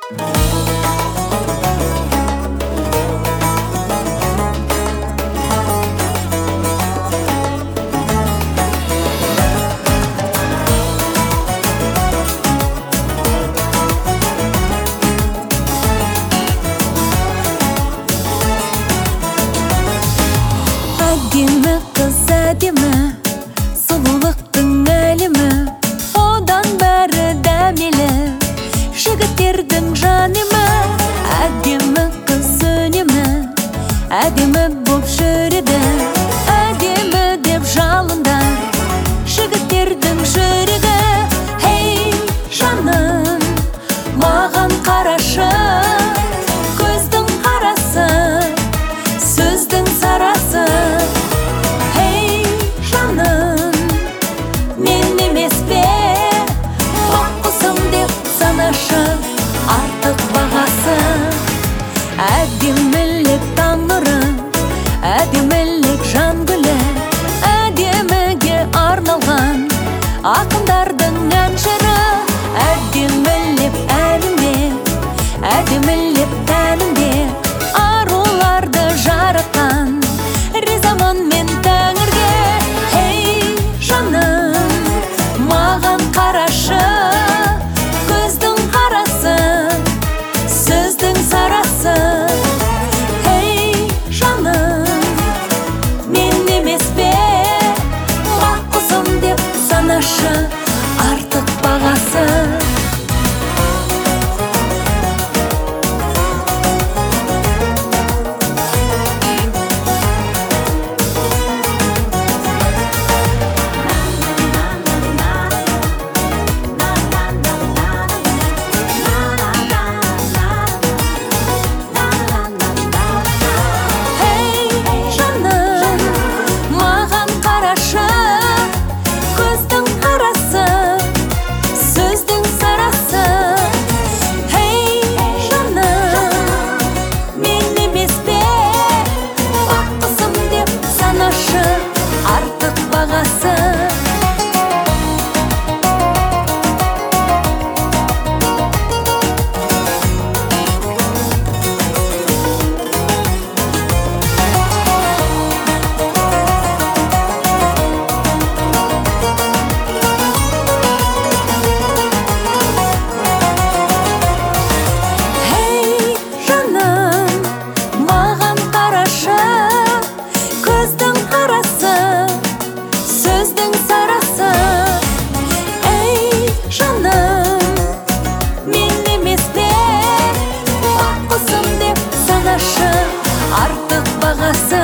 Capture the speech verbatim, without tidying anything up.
Әдемі қыз әдемі, сұлулықтың әлемі, одан бәрі дәмелі, жігіттердің жанемі. Әдемі қыз үнемі, әдемі боп жүреді, әдемі деп жалындар жігіттердің жүрегі. Хей, жаным, маған қарашы, көздің қарасы, сөздің сарасы. Хей, жаным, мен емес пе, бақ құсым деп санашы, артық бағасы. Әдемілік таң нұры, әдемілік жан гүлі, әдеміге арналған ақындардың ән жыры. Әдемілік әліңде, әдемілік тәніңде, аруларды жаратқан ризамын мен тәңірге. Хей, жаным, маған қарашы, көздің қарасы, сөздің сарасы. Хей, жаным, мен емес пе, бақ құсым деп санашы, артық бағасы. Артық бағасы. Хей, жаным, маған қарашы, көздің қарасы, сөздің сарасы. Ей, жаным, мен емес пе, бақ құсым деп санашы, артық бағасы.